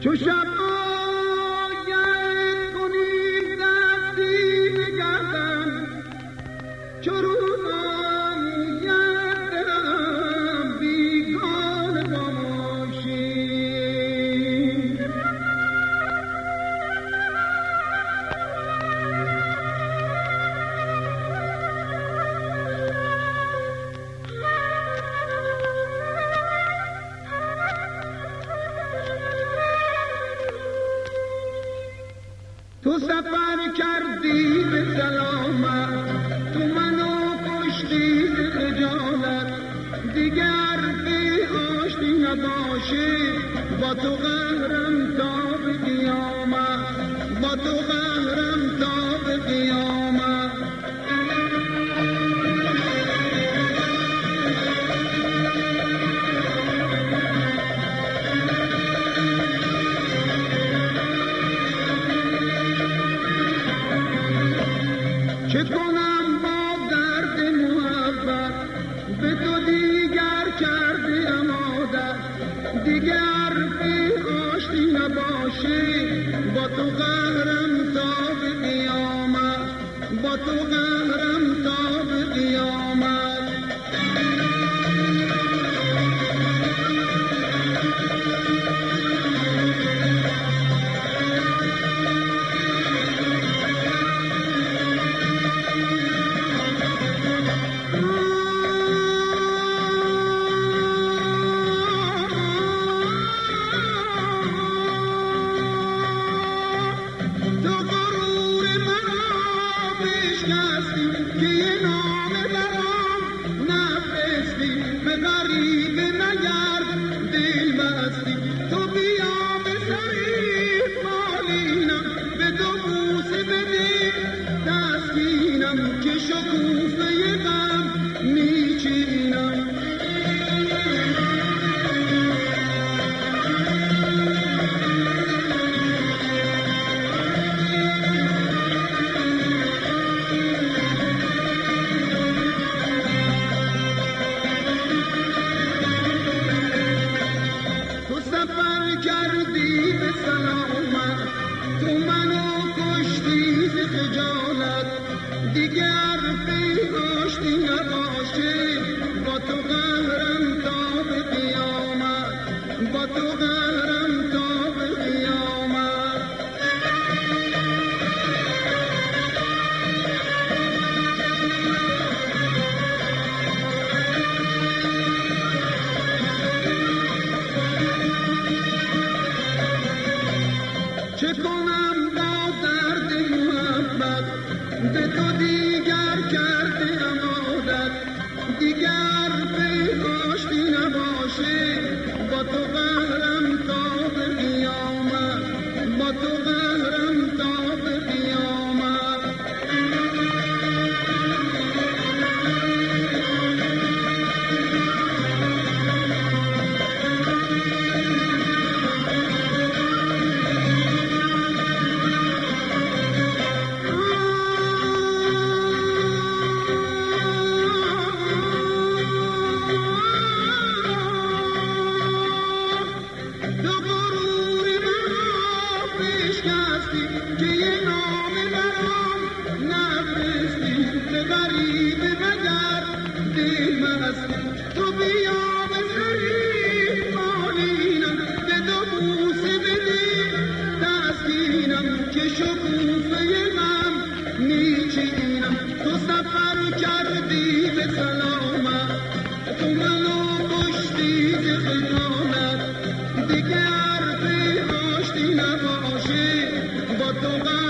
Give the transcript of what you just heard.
چو شب آید کنیم دستی به گردن، چو روز آید دلم بیگانه باشی. تو سفر کردی به سلامت، تو منو کشتی به خجالت، دیگر به آشتی نباشی، با تو قهرم تا به قیامت، با تو قهرم تا به قیامت. چه کنم با درد محبت، به تو دیگر کردیم عادت، دیگر به آشتی نباشی، با تو قهرم تا به قیامت، با تو قهرم تا به قیامت. که یه نامه برام نفرستی، به غریب نگرد دل بستی، تو بیا به سری بالینم، به دو بوسه بده تسکینم، که شکوفه غم میچینم. کردی به سلامت، تو منو کشتی ز خجالت، دیگر به آشتی نباشی، با تو قهرم تا به قیامت، با تو قهرم تا به قیامت. چه کنم با درد محبت، به تو دیگر کردیم عادت، دیگر به آشتی نباشی، با تو قهرم تا به قیامت، با تو قهرم تا به قیامت. که یه نامه برام نفرستی، به غریب نگرد دل بستی، تو بیا به سری بالینم، به دو بوسه بده تسکینم، که شکوفه غم میچینم. تو سفر کردی به سلامت، تو منو کشتی ز خجالت، دیگر به آشتی نباشی، با تو